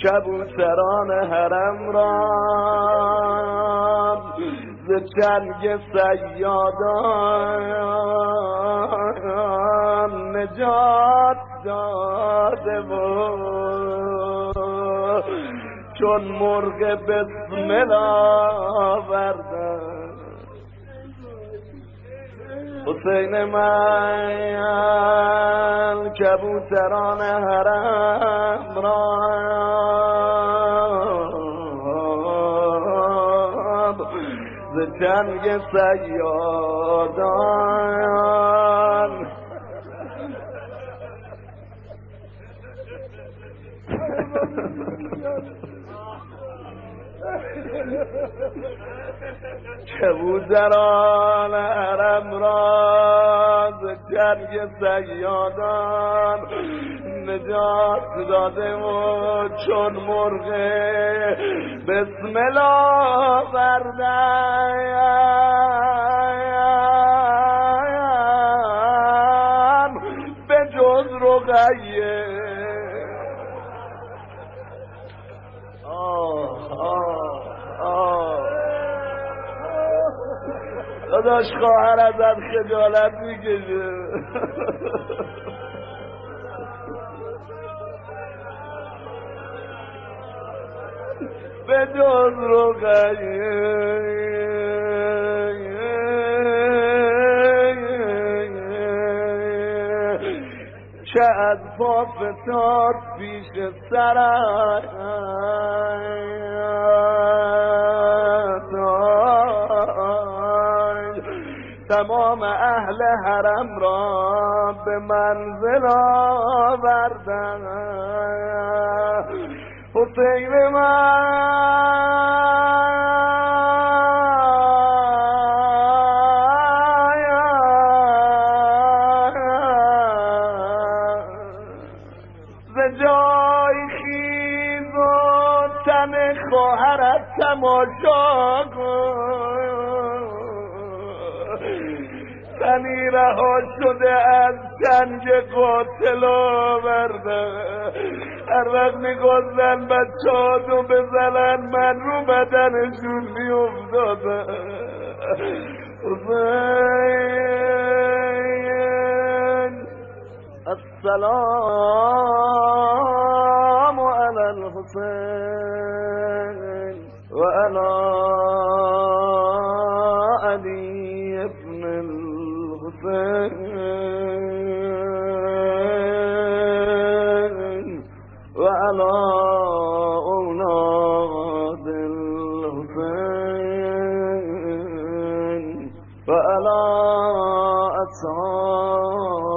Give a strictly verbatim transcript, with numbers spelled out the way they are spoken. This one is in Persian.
کبوتران حرم را ز چنگ صیادان نجات داده بود چون مرغ بسمل آوردن حسین من کبوتران حرم را ز چنگ صیادان کبوتران حرم را ز چنگ صیادان نجات داده و چون مرغ بسمل آوردن به جز رقیه داداش خواهر ازت خجالت میکشه به جز رقیه چه از پا فتاد پیش سرش تمام اهل حرم را به منزل آوردن حسین من ز جای خیز و تن خواهرت تماشا کن تنی رها شده از چنگ قاتل آورده هر وقت میگذن بچه‌هاتو بزنن من رو بدنشون میافتادم حسین السلام علی الحسین و علی علی ابن الحسین و علی اولاد الحسین و علی اصحاب